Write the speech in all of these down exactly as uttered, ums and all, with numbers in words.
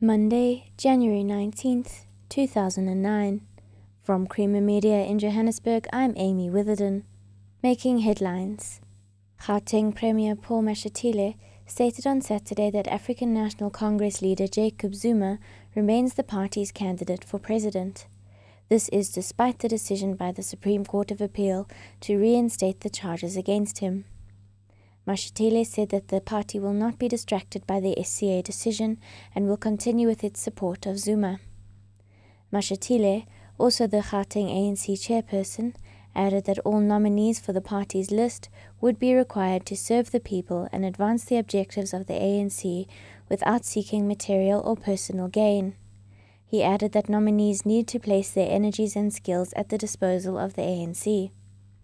Monday, January nineteenth, two thousand nine. From Creamer Media in Johannesburg, I'm Amy Witherden. Making headlines. Gauteng Premier Paul Mashatile stated on Saturday that African National Congress leader Jacob Zuma remains the party's candidate for president. This is despite the decision by the Supreme Court of Appeal to reinstate the charges against him. Mashatile said that the party will not be distracted by the S C A decision and will continue with its support of Zuma. Mashatile, also the Gauteng A N C chairperson, added that all nominees for the party's list would be required to serve the people and advance the objectives of the A N C without seeking material or personal gain. He added that nominees need to place their energies and skills at the disposal of the A N C.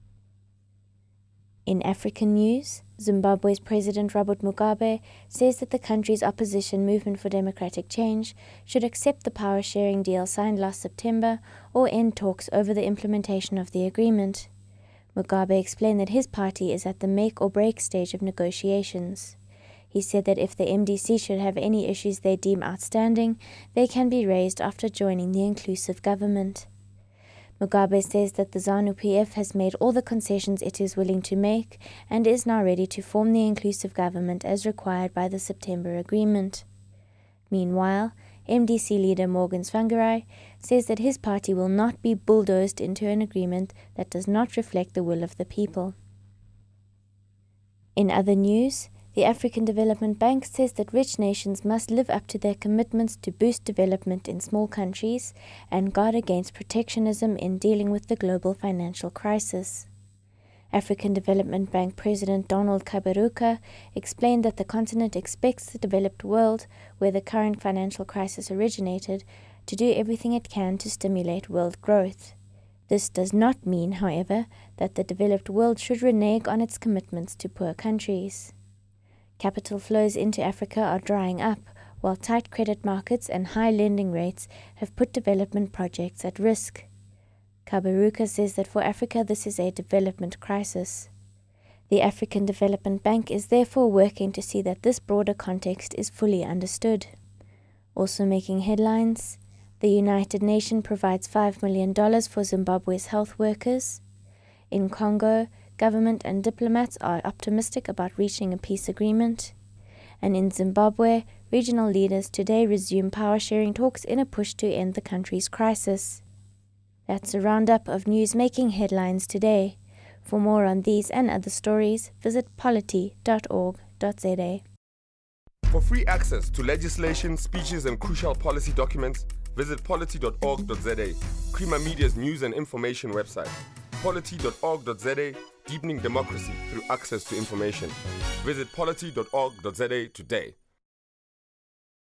In African news, Zimbabwe's President Robert Mugabe says that the country's opposition Movement for Democratic Change should accept the power-sharing deal signed last September or end talks over the implementation of the agreement. Mugabe explained that his party is at the make-or-break stage of negotiations. He said that if the M D C should have any issues they deem outstanding, they can be raised after joining the inclusive government. Mugabe says that the ZANU-P F has made all the concessions it is willing to make and is now ready to form the inclusive government as required by the September agreement. Meanwhile, M D C leader Morgan Tsvangirai says that his party will not be bulldozed into an agreement that does not reflect the will of the people. In other news, the African Development Bank says that rich nations must live up to their commitments to boost development in small countries and guard against protectionism in dealing with the global financial crisis. African Development Bank President Donald Kaberuka explained that the continent expects the developed world, where the current financial crisis originated, to do everything it can to stimulate world growth. This does not mean, however, that the developed world should renege on its commitments to poor countries. Capital flows into Africa are drying up, while tight credit markets and high lending rates have put development projects at risk. Kaberuka says that for Africa this is a development crisis. The African Development Bank is therefore working to see that this broader context is fully understood. Also making headlines, the United Nations provides five million dollars for Zimbabwe's health workers. In Congo, government and diplomats are optimistic about reaching a peace agreement. And in Zimbabwe, regional leaders today resume power-sharing talks in a push to end the country's crisis. That's a roundup of news making headlines today. For more on these and other stories, visit polity dot org dot z a. For free access to legislation, speeches and crucial policy documents, visit polity dot org dot z a, Creamer Media's news and information website. polity dot org dot z a, deepening democracy through access to information. Visit polity dot org dot z a today.